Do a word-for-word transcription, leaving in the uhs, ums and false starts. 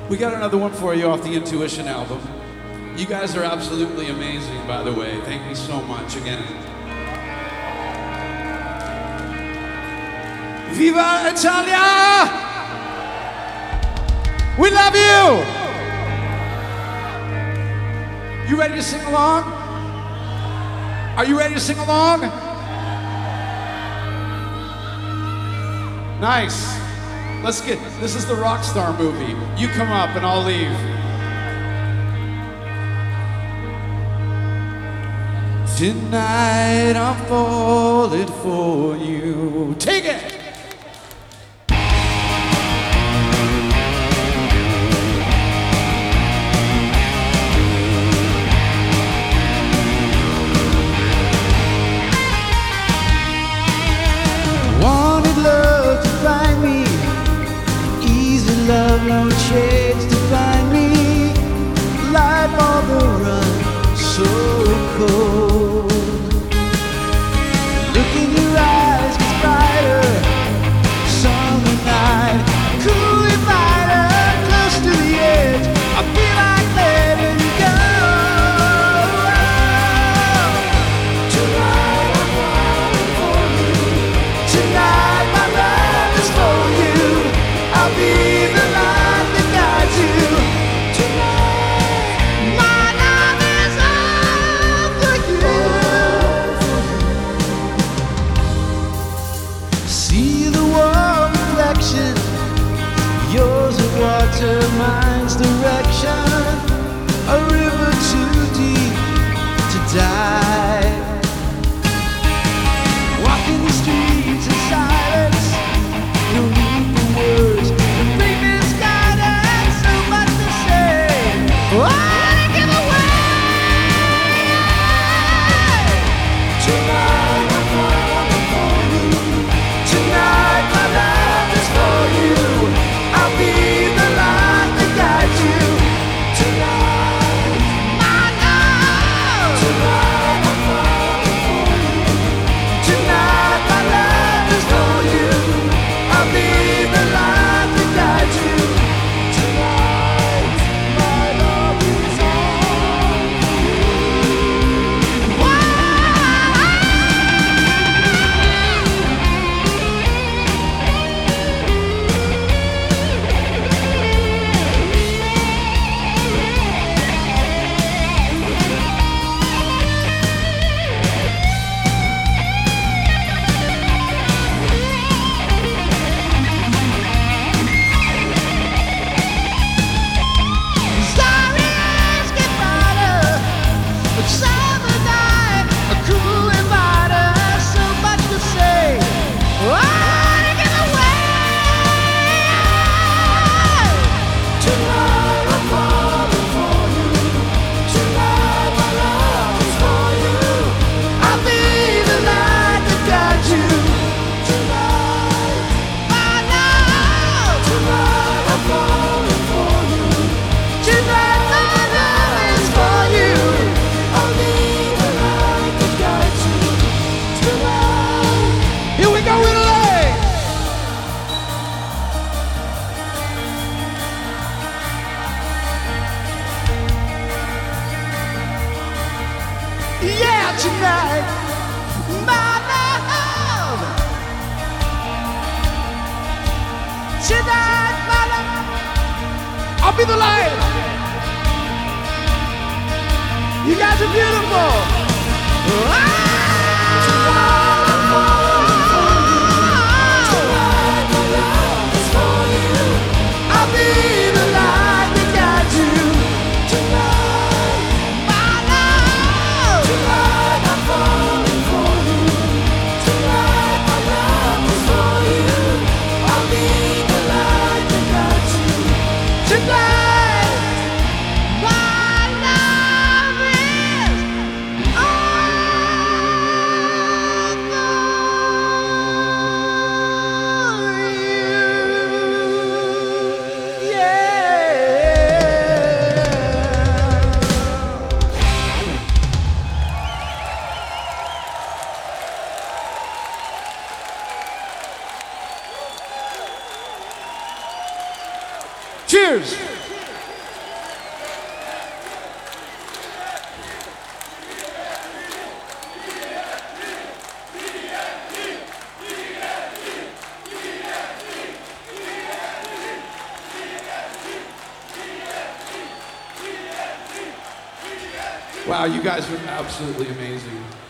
We got another one for you off the Intuition album. You guys are absolutely amazing, by the way. Thank you so much again. Viva Italia! We love you! You ready to sing along? Are you ready to sing along? Nice. Let's get, this is the Rockstar movie. You come up and I'll leave. Tonight I'm falling for you. Take it! Wanted love to find me, easy love no shades to find me. Life on the run, so cold. Look in your eyes, gets brighter. Summer night, cool and lighter, close to the edge. I feel like letting you go. Tonight I'm falling for you. Tonight my love is for you. I'll be the light that guides you. Tonight my love is all for you. See the warm reflection, yours of water, mine's direction. A river too deep to die. Walking the streets in silence, no need for words. The faintest guidance, so much to say. Wanna give away. Tonight I'm falling for you. Tonight my love is for you. I'll be the light that guides you. Tonight my love. Tonight I'm falling for you. Tonight my love is for you. I'll be the light that guides you. Tonight my love is all for you. Stars get brighter, but summer night, a cool and lighter, so much to say. Wanna give away. Tonight I'm falling for you. Tonight my love is for you. I'll be the light that guides you. Tonight my love. Tonight I'm falling for you. Tonight my love is for you. I'll be the light that guides you. Tonight. Here we go, Italy! Yeah, tonight, my love. Tonight, my love. I'll be the light! You guys are beautiful. I'll be the light that guides you. Tonight, my love. Tonight I'm falling for you. Tonight my love is for you. I'll be the light that guides you. Tonight, my love is all for you. Yeah. Cheers! Wow, you guys are absolutely amazing.